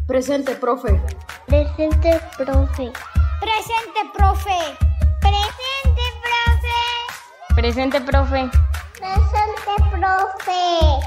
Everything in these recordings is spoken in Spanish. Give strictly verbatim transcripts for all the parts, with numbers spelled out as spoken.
Presente, profe. Presente, profe. Presente, profe. Presente, profe. Presente, profe. Presente, profe.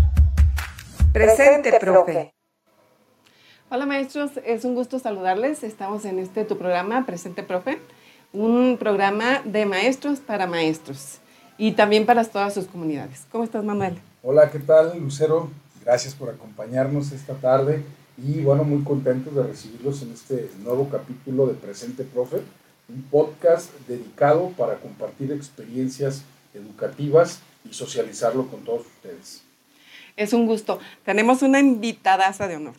Presente, profe. Hola maestros, es un gusto saludarles. Estamos en este tu programa, Presente, profe, un programa de maestros para maestros y también para todas sus comunidades. ¿Cómo estás, Manuel? Hola, ¿qué tal, Lucero? Gracias por acompañarnos esta tarde y bueno, muy contentos de recibirlos en este nuevo capítulo de Presente, profe, un podcast dedicado para compartir experiencias educativas y socializarlo con todos ustedes. Es un gusto. Tenemos una invitadaza de honor.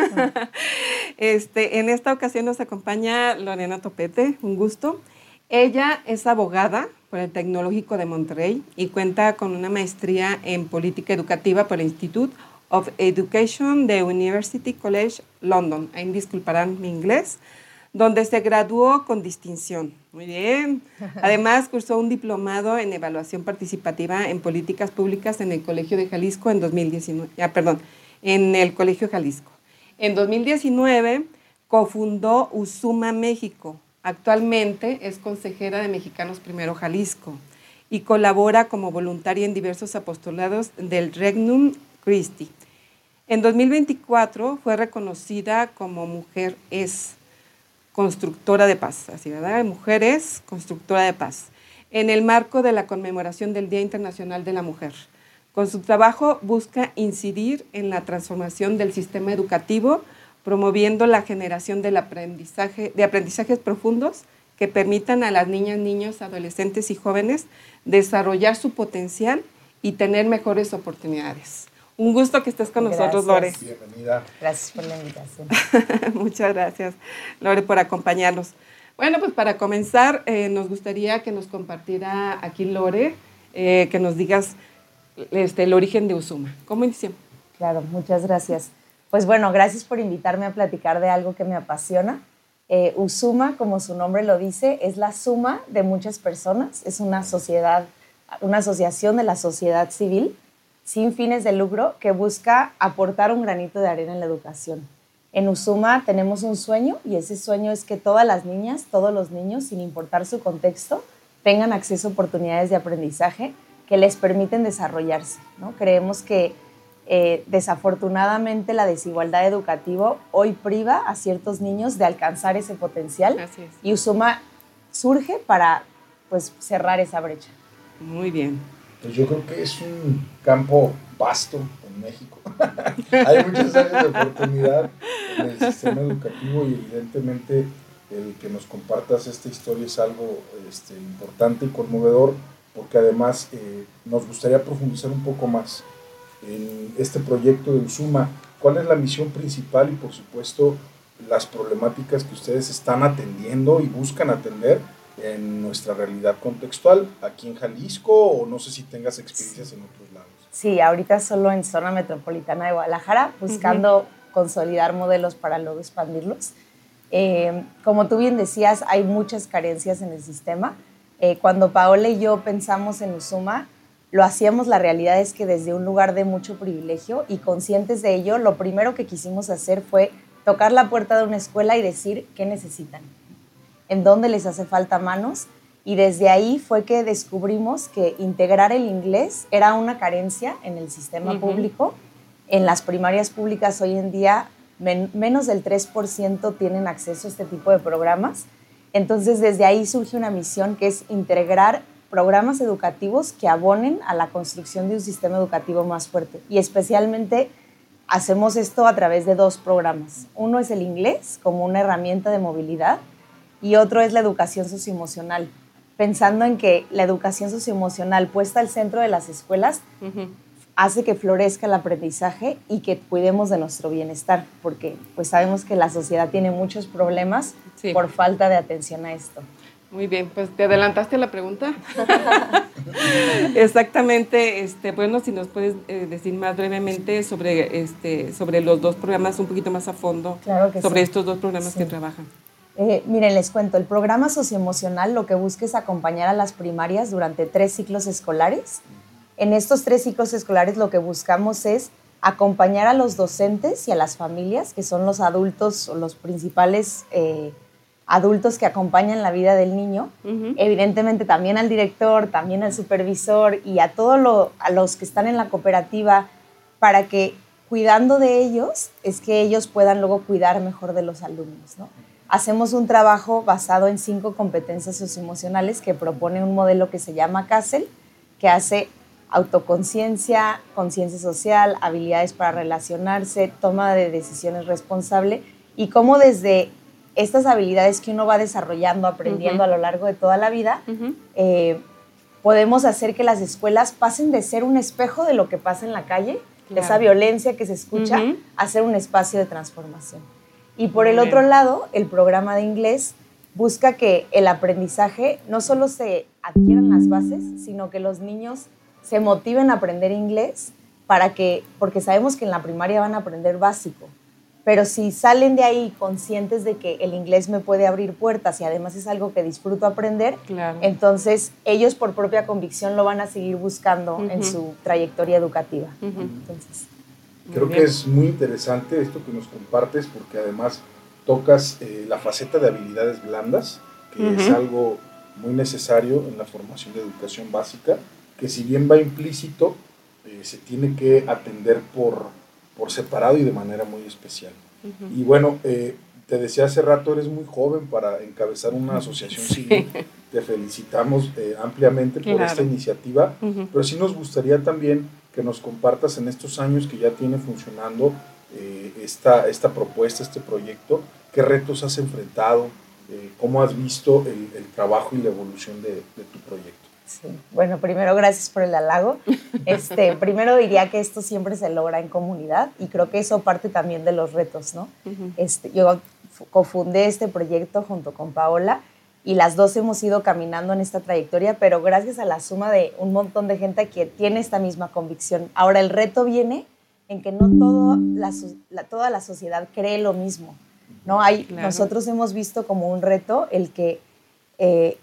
este, en esta ocasión nos acompaña Lorena Topete, un gusto. Ella es abogada por el Tecnológico de Monterrey y cuenta con una maestría en política educativa por el Institute of Education de University College London. Ahí me disculparán mi inglés, donde se graduó con distinción. Muy bien. Además, cursó un diplomado en evaluación participativa en políticas públicas en el Colegio de Jalisco en dos mil diecinueve. Ah, perdón, en el Colegio Jalisco. En dos mil diecinueve cofundó Usuma México. Actualmente es consejera de Mexicanos Primero Jalisco y colabora como voluntaria en diversos apostolados del Regnum Christi. En dos mil veinticuatro fue reconocida como Mujer Es Constructora de Paz, así, ¿verdad? Mujer Es Constructora de Paz, en el marco de la conmemoración del Día Internacional de la Mujer. Con su trabajo busca incidir en la transformación del sistema educativo, promoviendo la generación del aprendizaje, de aprendizajes profundos que permitan a las niñas, niños, adolescentes y jóvenes desarrollar su potencial y tener mejores oportunidades. Un gusto que estés con Gracias. nosotros, Lore. Bienvenida. Gracias por la invitación. Muchas gracias, Lore, por acompañarnos. Bueno, pues para comenzar, eh, nos gustaría que nos compartiera aquí, Lore, eh, que nos digas este, el origen de Usuma. ¿Cómo inició? Claro, muchas gracias. Pues bueno, gracias por invitarme a platicar de algo que me apasiona. Eh, Usuma, como su nombre lo dice, es la suma de muchas personas. Es una sociedad, una asociación de la sociedad civil sin fines de lucro que busca aportar un granito de arena en la educación. En Usuma tenemos un sueño y ese sueño es que todas las niñas, todos los niños, sin importar su contexto, tengan acceso a oportunidades de aprendizaje que les permiten desarrollarse, ¿no? Creemos que eh, desafortunadamente la desigualdad educativa hoy priva a ciertos niños de alcanzar ese potencial. Así es. Y Usuma surge para pues, cerrar esa brecha. Muy bien. Pues yo creo que es un campo vasto en México. Hay muchas áreas de oportunidad en el sistema educativo y evidentemente el que nos compartas esta historia es algo este, importante y conmovedor porque además eh, nos gustaría profundizar un poco más en este proyecto de Usuma. ¿Cuál es la misión principal y por supuesto las problemáticas que ustedes están atendiendo y buscan atender en nuestra realidad contextual, aquí en Jalisco, o no sé si tengas experiencias en otros lados? Sí, ahorita solo en zona metropolitana de Guadalajara, buscando uh-huh. consolidar modelos para luego expandirlos. Eh, como tú bien decías, hay muchas carencias en el sistema. Eh, cuando Paola y yo pensamos en Usuma, lo hacíamos, la realidad es que desde un lugar de mucho privilegio y conscientes de ello, lo primero que quisimos hacer fue tocar la puerta de una escuela y decir qué necesitan, en dónde les hace falta manos, y desde ahí fue que descubrimos que integrar el inglés era una carencia en el sistema uh-huh. público. En las primarias públicas hoy en día men- menos del tres por ciento tienen acceso a este tipo de programas. Entonces desde ahí surge una misión que es integrar programas educativos que abonen a la construcción de un sistema educativo más fuerte, y especialmente hacemos esto a través de dos programas. Uno es el inglés como una herramienta de movilidad y otro es la educación socioemocional, pensando en que la educación socioemocional puesta al centro de las escuelas uh-huh. hace que florezca el aprendizaje y que cuidemos de nuestro bienestar, porque pues sabemos que la sociedad tiene muchos problemas sí. por falta de atención a esto. Muy bien, pues te adelantaste a la pregunta. Exactamente, este, bueno, si nos puedes eh, decir más brevemente sobre, este, sobre los dos programas, un poquito más a fondo, claro que sobre sí. estos dos programas sí. que trabajan. Eh, miren, les cuento, el programa socioemocional lo que busca es acompañar a las primarias durante tres ciclos escolares. En estos tres ciclos escolares lo que buscamos es acompañar a los docentes y a las familias, que son los adultos o los principales eh, adultos que acompañan la vida del niño, uh-huh. evidentemente también al director, también al supervisor y a todos lo, a los que están en la cooperativa, para que cuidando de ellos es que ellos puedan luego cuidar mejor de los alumnos, ¿no? Hacemos un trabajo basado en cinco competencias socioemocionales que propone un modelo que se llama CASEL, que hace autoconciencia, conciencia social, habilidades para relacionarse, toma de decisiones responsable, y cómo desde estas habilidades que uno va desarrollando, aprendiendo uh-huh. a lo largo de toda la vida, uh-huh. eh, podemos hacer que las escuelas pasen de ser un espejo de lo que pasa en la calle, claro. de esa violencia que se escucha, uh-huh. a ser un espacio de transformación. Y por el otro lado, el programa de inglés busca que el aprendizaje no solo se adquieran las bases, sino que los niños se motiven a aprender inglés, para que, porque sabemos que en la primaria van a aprender básico, pero si salen de ahí conscientes de que el inglés me puede abrir puertas y además es algo que disfruto aprender, claro. entonces ellos por propia convicción lo van a seguir buscando uh-huh. en su trayectoria educativa. Uh-huh. Entonces, creo que es muy interesante esto que nos compartes, porque además tocas eh, la faceta de habilidades blandas, que uh-huh. es algo muy necesario en la formación de educación básica, que si bien va implícito, eh, se tiene que atender por, por separado y de manera muy especial. Uh-huh. Y bueno, eh, te decía hace rato, eres muy joven para encabezar una asociación civil. Sí. Te felicitamos eh, ampliamente por claro. esta iniciativa, uh-huh. pero sí nos gustaría también que nos compartas en estos años que ya tiene funcionando eh, esta, esta propuesta, este proyecto, qué retos has enfrentado, eh, cómo has visto el, el trabajo y la evolución de, de tu proyecto. Sí. Bueno, primero gracias por el halago. Este, primero diría que esto siempre se logra en comunidad y creo que eso parte también de los retos, ¿no? Uh-huh. Este, yo cofundé este proyecto junto con Paola y las dos hemos ido caminando en esta trayectoria, pero gracias a la suma de un montón de gente que tiene esta misma convicción. Ahora el reto viene en que no todo la, la, toda la sociedad cree lo mismo, ¿no? Hay, claro. Nosotros hemos visto como un reto el que eh,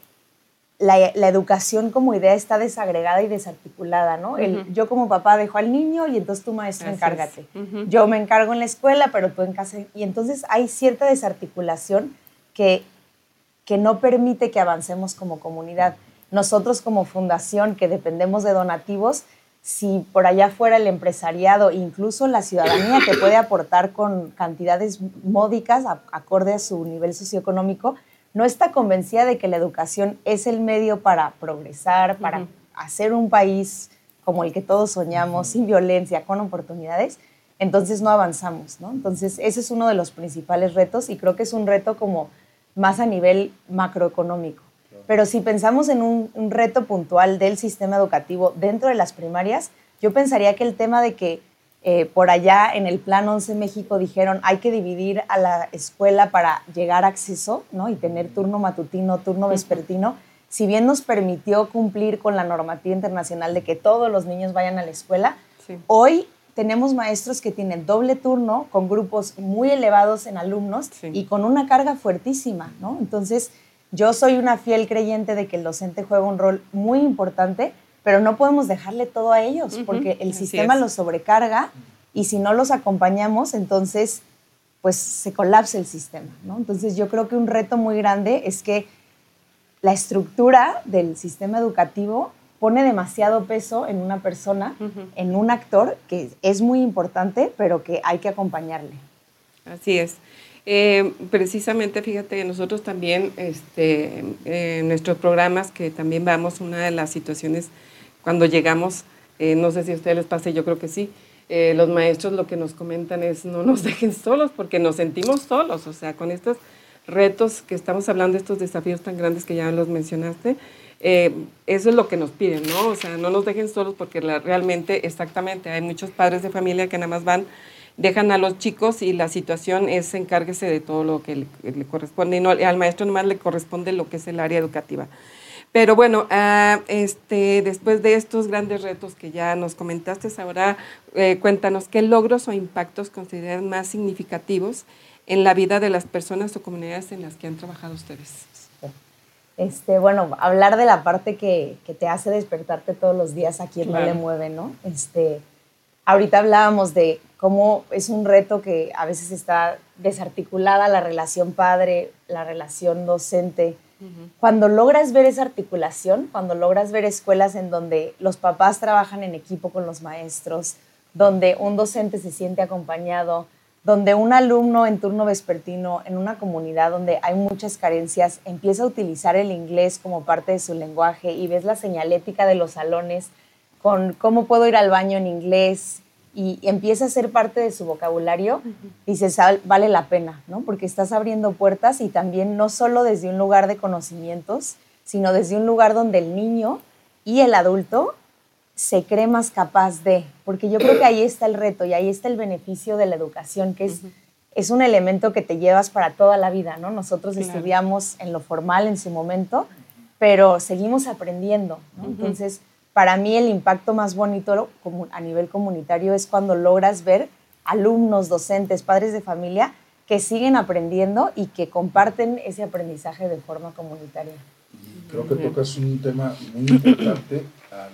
La, la educación como idea está desagregada y desarticulada, ¿no? Uh-huh. El, yo como papá dejo al niño y entonces tu maestro Así encárgate. Uh-huh. Yo me encargo en la escuela, pero tú en casa. Y entonces hay cierta desarticulación que, que no permite que avancemos como comunidad. Nosotros como fundación que dependemos de donativos, si por allá fuera el empresariado, incluso la ciudadanía que puede aportar con cantidades módicas a, acorde a su nivel socioeconómico, no está convencida de que la educación es el medio para progresar, para uh-huh. hacer un país como el que todos soñamos, uh-huh. sin violencia, con oportunidades, entonces no avanzamos, ¿no? Entonces ese es uno de los principales retos y creo que es un reto como más a nivel macroeconómico. Claro. Pero si pensamos en un, un reto puntual del sistema educativo dentro de las primarias, yo pensaría que el tema de que Eh, por allá en el Plan once México dijeron hay que dividir a la escuela para llegar a acceso, ¿no? Y tener turno matutino, turno vespertino, si bien nos permitió cumplir con la normativa internacional de que todos los niños vayan a la escuela, sí. hoy tenemos maestros que tienen doble turno con grupos muy elevados en alumnos sí. y con una carga fuertísima, ¿no? Entonces yo soy una fiel creyente de que el docente juega un rol muy importante, pero no podemos dejarle todo a ellos, uh-huh. porque el Así sistema es. los sobrecarga y si no los acompañamos, entonces pues se colapsa el sistema, ¿no? Entonces yo creo que un reto muy grande es que la estructura del sistema educativo pone demasiado peso en una persona, uh-huh. en un actor que es muy importante, pero que hay que acompañarle. Así es. Eh, precisamente, fíjate, nosotros también, este, eh, en nuestros programas, que también vamos, una de las situaciones cuando llegamos, eh, no sé si a ustedes les pasa, yo creo que sí, eh, los maestros lo que nos comentan es no nos dejen solos porque nos sentimos solos, o sea, con estos retos que estamos hablando, estos desafíos tan grandes que ya los mencionaste, eh, eso es lo que nos piden, ¿no? O sea, no nos dejen solos porque la, realmente, exactamente, hay muchos padres de familia que nada más van, dejan a los chicos y la situación es encárguese de todo lo que le, le corresponde y no, al maestro nomás le corresponde lo que es el área educativa. Pero bueno, uh, este, después de estos grandes retos que ya nos comentaste, ahora eh, cuéntanos qué logros o impactos consideran más significativos en la vida de las personas o comunidades en las que han trabajado ustedes. Este, bueno, hablar de la parte que, que te hace despertarte todos los días a quien claro. no le mueve, ¿no? Este, ahorita hablábamos de cómo es un reto que a veces está desarticulada la relación padre, la relación docente. Uh-huh. Cuando logras ver esa articulación, cuando logras ver escuelas en donde los papás trabajan en equipo con los maestros, donde un docente se siente acompañado, donde un alumno en turno vespertino en una comunidad donde hay muchas carencias empieza a utilizar el inglés como parte de su lenguaje y ves la señalética de los salones con cómo puedo ir al baño en inglés y empieza a ser parte de su vocabulario, uh-huh. dices, vale la pena, ¿no? Porque estás abriendo puertas y también no solo desde un lugar de conocimientos, sino desde un lugar donde el niño y el adulto se cree más capaz de, porque yo creo que ahí está el reto y ahí está el beneficio de la educación, que es, uh-huh. es un elemento que te llevas para toda la vida, ¿no? Nosotros claro. estudiamos en lo formal en su momento, pero seguimos aprendiendo, ¿no? Uh-huh. Entonces, para mí el impacto más bonito a nivel comunitario es cuando logras ver alumnos, docentes, padres de familia que siguen aprendiendo y que comparten ese aprendizaje de forma comunitaria. Y creo que tocas un tema muy importante al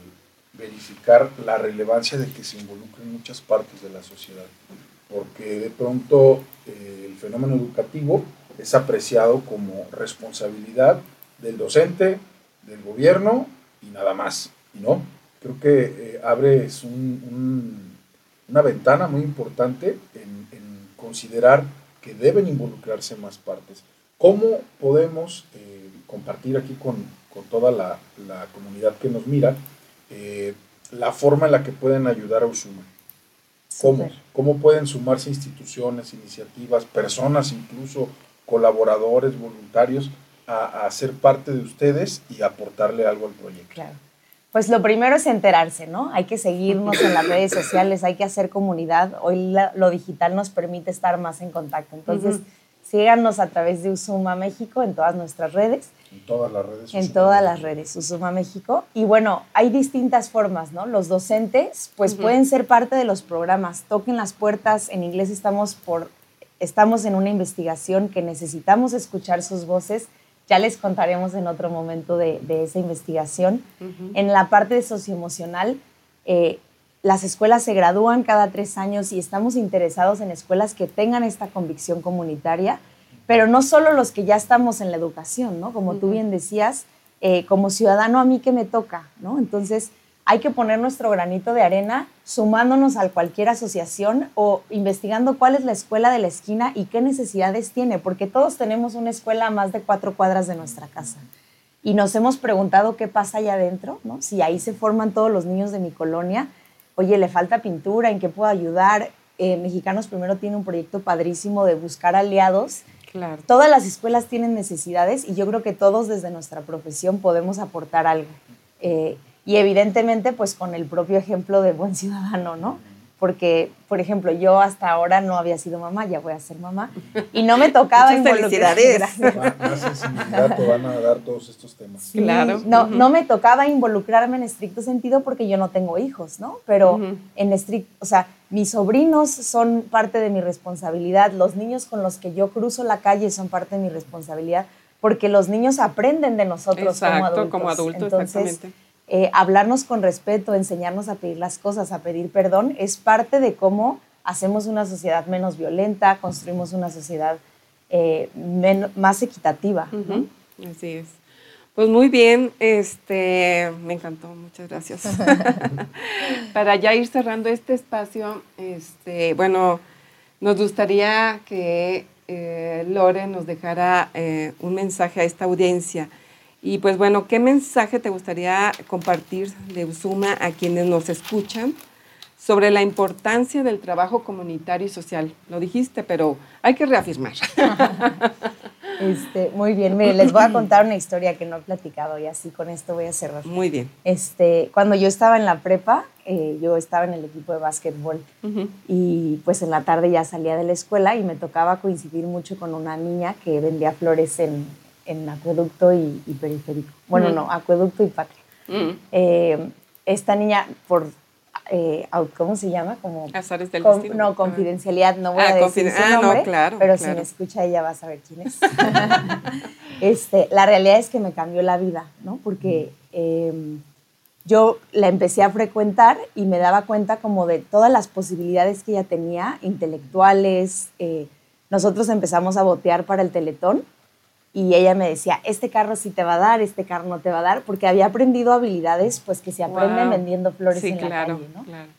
verificar la relevancia de que se involucren muchas partes de la sociedad, porque de pronto eh, el fenómeno educativo es apreciado como responsabilidad del docente, del gobierno y nada más, ¿no? Creo que eh, abres un, un, una ventana muy importante en, en considerar que deben involucrarse más partes. ¿Cómo podemos eh, compartir aquí con, con toda la, la comunidad que nos mira eh, la forma en la que pueden ayudar a Usuma? ¿Cómo? ¿Cómo pueden sumarse instituciones, iniciativas, personas, incluso colaboradores, voluntarios, a, a ser parte de ustedes y aportarle algo al proyecto? Claro. Pues lo primero es enterarse, ¿no? Hay que seguirnos en las redes sociales, hay que hacer comunidad. Hoy la, lo digital nos permite estar más en contacto. Entonces, uh-huh. síganos a través de Usuma México en todas nuestras redes. En todas las redes. En Usuma todas México. las redes, Usuma México. Y bueno, hay distintas formas, ¿no? Los docentes, pues uh-huh. pueden ser parte de los programas. Toquen las puertas. En inglés estamos, por, estamos en una investigación que necesitamos escuchar sus voces. Ya les contaremos en otro momento de, de esa investigación. Uh-huh. En la parte socioemocional, eh, las escuelas se gradúan cada tres años y estamos interesados en escuelas que tengan esta convicción comunitaria, pero no solo los que ya estamos en la educación, ¿no? Como uh-huh. tú bien decías, eh, como ciudadano a mí que me toca, ¿no? Entonces hay que poner nuestro granito de arena sumándonos a cualquier asociación o investigando cuál es la escuela de la esquina y qué necesidades tiene, porque todos tenemos una escuela a más de cuatro cuadras de nuestra casa. Y nos hemos preguntado qué pasa allá adentro, ¿no? Si ahí se forman todos los niños de mi colonia, oye, le falta pintura, ¿en qué puedo ayudar? Eh, Mexicanos Primero tiene un proyecto padrísimo de buscar aliados. Claro. Todas las escuelas tienen necesidades y yo creo que todos desde nuestra profesión podemos aportar algo. Eh, Y evidentemente, pues con el propio ejemplo de buen ciudadano, ¿no? Porque, por ejemplo, yo hasta ahora no había sido mamá, ya voy a ser mamá, y no me tocaba involucrar. Más sensibilidad te van a dar todos estos temas. Sí, claro. No, uh-huh. no me tocaba involucrarme en estricto sentido porque yo no tengo hijos, ¿no? Pero uh-huh. en estricto, o sea, mis sobrinos son parte de mi responsabilidad, los niños con los que yo cruzo la calle son parte de mi responsabilidad, porque los niños aprenden de nosotros. Exacto, como adultos. como adultos, Entonces, exactamente. Eh, hablarnos con respeto, enseñarnos a pedir las cosas, a pedir perdón, es parte de cómo hacemos una sociedad menos violenta, construimos una sociedad eh, men- más equitativa. Uh-huh. ¿no? Así es. Pues muy bien, este, me encantó, muchas gracias. Para ya ir cerrando este espacio, este, bueno, nos gustaría que eh, Lore nos dejara eh, un mensaje a esta audiencia. Y pues bueno, ¿qué mensaje te gustaría compartir de Usuma a quienes nos escuchan sobre la importancia del trabajo comunitario y social? Lo dijiste, pero hay que reafirmar. Este, muy bien, miren, les voy a contar una historia que no he platicado y así con esto voy a cerrar. Muy bien. Este, cuando yo estaba en la prepa, eh, yo estaba en el equipo de básquetbol uh-huh. y pues en la tarde ya salía de la escuela y me tocaba coincidir mucho con una niña que vendía flores en... en Acueducto y, y Periférico. Bueno, mm. no, Acueducto y Patria. Mm. Eh, esta niña, por, eh, ¿cómo se llama? Como, Azares del con, destino. No, confidencialidad, no voy ah, a decir confiden- su ah, nombre, no, claro, pero claro. si me escucha ella va a saber quién es. este, la realidad es que me cambió la vida, ¿no? Porque eh, yo la empecé a frecuentar y me daba cuenta como de todas las posibilidades que ella tenía, intelectuales. Eh, nosotros empezamos a botear para el Teletón y ella me decía, este carro sí te va a dar, este carro no te va a dar, porque había aprendido habilidades pues que se aprenden Wow. vendiendo flores Sí, en claro, la calle, ¿no? claro.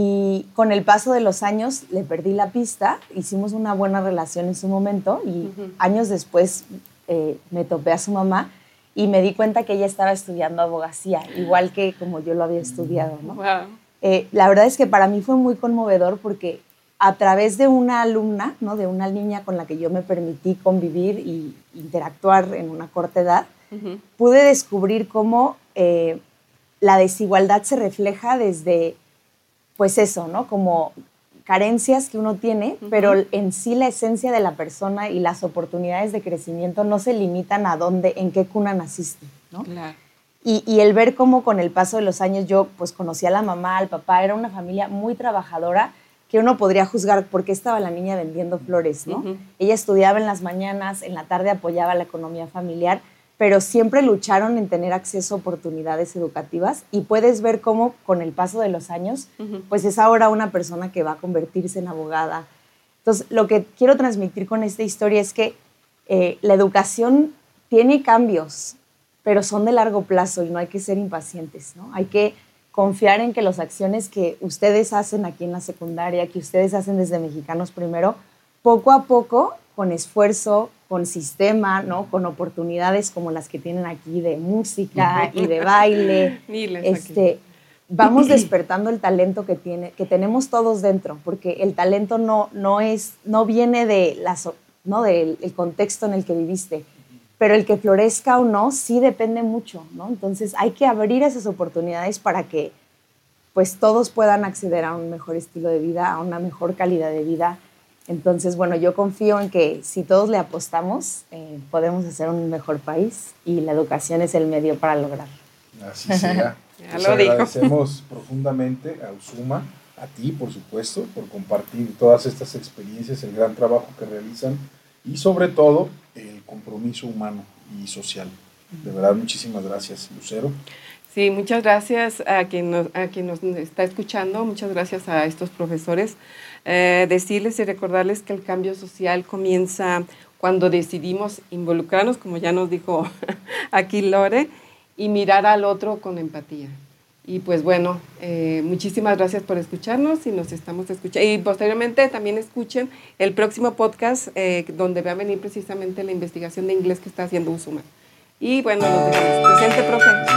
Y con el paso de los años le perdí la pista, hicimos una buena relación en su momento y Ujú. años después eh, me topé a su mamá y me di cuenta que ella estaba estudiando abogacía, igual que como yo lo había estudiado, ¿no? Wow. Eh, la verdad es que para mí fue muy conmovedor porque a través de una alumna, ¿no? De una niña con la que yo me permití convivir y interactuar en una corta edad, Ujú. pude descubrir cómo eh, la desigualdad se refleja desde, pues eso, ¿no? Como carencias que uno tiene, Ujú. pero en sí la esencia de la persona y las oportunidades de crecimiento no se limitan a dónde, en qué cuna naciste, ¿no? Claro. Y, y el ver cómo con el paso de los años yo pues conocí a la mamá, al papá, era una familia muy trabajadora que uno podría juzgar por qué estaba la niña vendiendo flores, ¿no? Ujú. Ella estudiaba en las mañanas, en la tarde apoyaba la economía familiar, pero siempre lucharon en tener acceso a oportunidades educativas y puedes ver cómo con el paso de los años Ujú. pues es ahora una persona que va a convertirse en abogada. Entonces, lo que quiero transmitir con esta historia es que eh, la educación tiene cambios, pero son de largo plazo y no hay que ser impacientes, ¿no? Hay que confiar en que las acciones que ustedes hacen aquí en la secundaria, que ustedes hacen desde Mexicanos Primero, poco a poco, con esfuerzo, con sistema, ¿no? Con oportunidades como las que tienen aquí de música y de baile, Miles aquí. este, vamos despertando el talento que, tiene, que tenemos todos dentro, porque el talento no, no, es, no viene de las, ¿no? del el contexto en el que viviste, pero el que florezca o no sí depende mucho, ¿no? Entonces hay que abrir esas oportunidades para que pues todos puedan acceder a un mejor estilo de vida, a una mejor calidad de vida. Entonces, bueno, yo confío en que si todos le apostamos, eh, podemos hacer un mejor país y la educación es el medio para lograrlo. Así sea. Ya Les lo dijo. agradecemos profundamente a Uzuma, a ti, por supuesto, por compartir todas estas experiencias, el gran trabajo que realizan y sobre todo el compromiso humano y social. De verdad, muchísimas gracias, Lucero. Sí, muchas gracias a quien nos, a quien nos está escuchando, muchas gracias a estos profesores. Eh, decirles y recordarles que el cambio social comienza cuando decidimos involucrarnos, como ya nos dijo aquí Lore, y mirar al otro con empatía. Y pues bueno, eh, muchísimas gracias por escucharnos y nos estamos escuchando. Y posteriormente también escuchen el próximo podcast eh, donde va a venir precisamente la investigación de inglés que está haciendo Uzuma. Y bueno, nos dejamos. Presente, profe.